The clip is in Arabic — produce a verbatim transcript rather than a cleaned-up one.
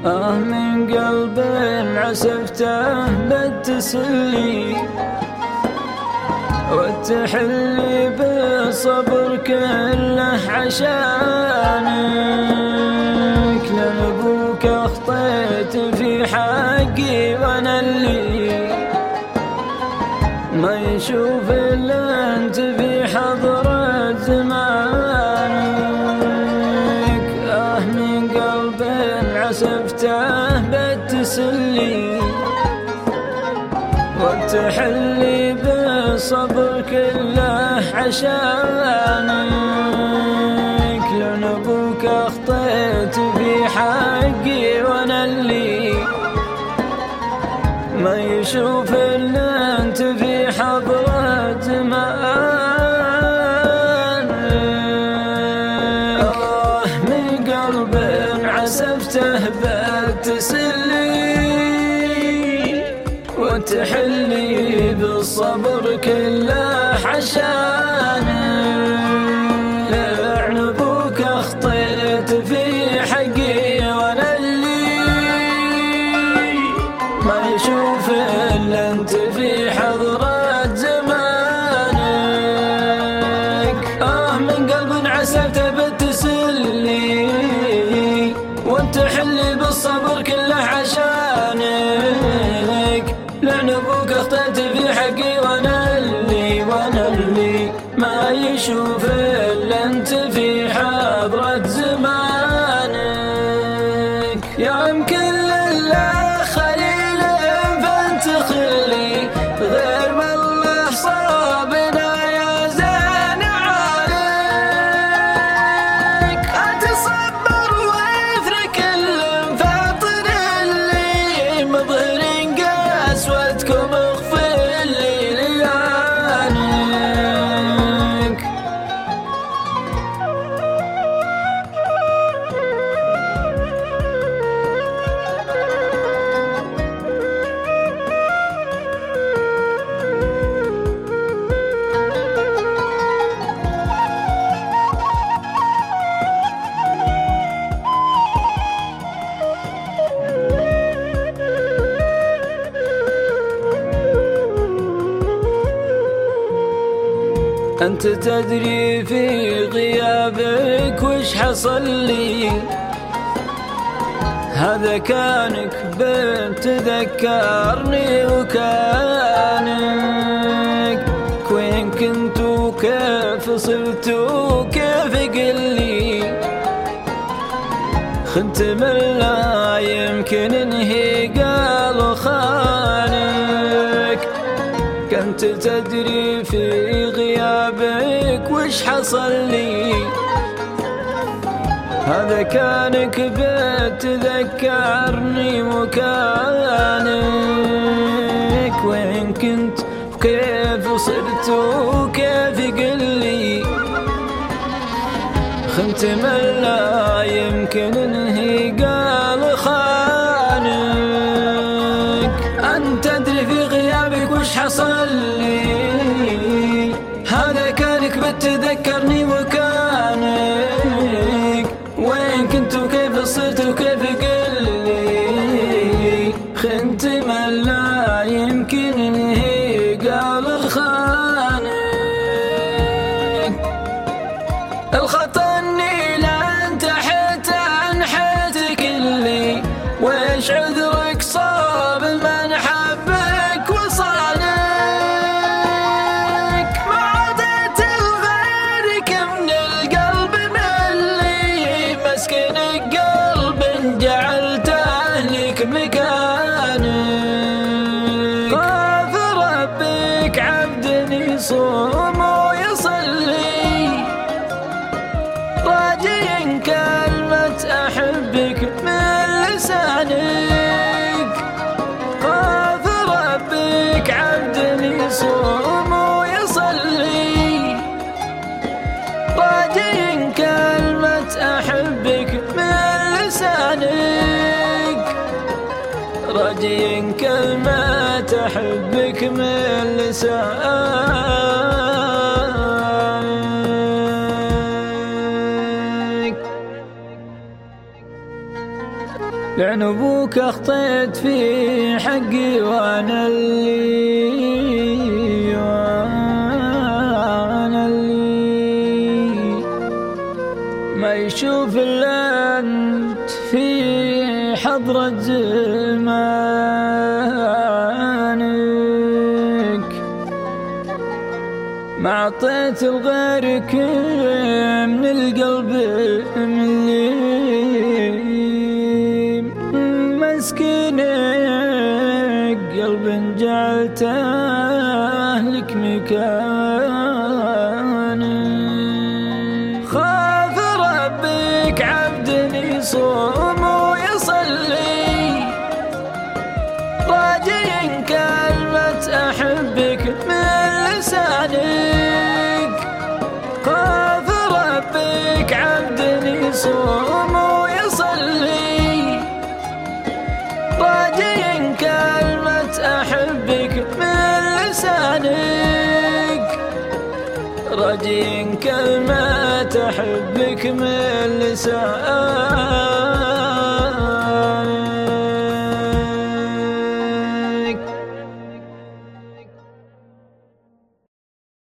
آه من قلب عسفته بالتسلي والتحلي بالصبر كله عشانك، لأن أبوك أخطيت في حقي وأنا اللي ما يشوف إلا أنت في حضرة زمانك. آه من قلب عسفته بالتسلي والتحلي بالصبر كله عشانك، لأن أبوك أخطيت في حقي وأنا اللي ما يشوف إلا أنت في حضرة زمانك. آه من قلب عسفته بالتسلي وتحلي بالصبر كله عشانك، لعن أبوك أخطيت في حقي وأنا اللي ما يشوف إلا أنت في حضرة زمانك. آه من قلب عسفته بالتسلي والتحلي بالصبر كله عشانك، لأن أبوك أخطيت في حقي وأنا اللي وأنا اللي ما يشوف إلا أنت في حضرة زمانك. يا يمكن لله خليل فأنت خلي غير ما الله صابنا يا زين عليك، أتصبر ويثرك الفاطر اللي مظهرين قسوتكم اغفر لي ليانك. أنت تدري في غيابك وش حصل لي، هذا كانك بتذكرني وكانك وين كنت وكيف صرت وكيف قلي، خنت من لا يمكن انهي قال خانك. كنت تدري في غيابك وش حصل لي، هذا كانك بتذكرني وكانك وين كنت وكيف صرت وكيف قلي، خنت من لا يمكن انهي قال خانك. أنت تدري في غيابك وش حصل لي، هذا كانك بتذكرني وكانك وين كنت وكيف صرت وكيف قلي، خنت من لا يمكن انهي قال خانك. الخطا اني لا انتحت عن حياتك اللي ويش عذرك صاب من حبك وصانك، ما عدت لغيرك من القلب ملي مسكن قلب جعلته لك مكانك. خاف ربك عبد يصوم ويصلي راجيا كلمة أحبك من لسانك، خاف ربك عبد يصوم ويصلي راجيا كلمة أحبك من لسانك، راجيا كلمة أحبك من لسانك. لعن ابوك اخطيت في حقي وانا اللي وانا اللي ما يشوف الا انت في حضرة زمانك، ما عطيت لغيرك من القلب ملي مسكينك قلب جعلته لك مكانك. خاف ربك عبد يصوم ويصلي راجي كلمة أحبك من لسانك. خاف ربك عبد يصوم ويصلي راجي كلمة أحبك من لسانك. راجي كلمة أحبك من لسانك.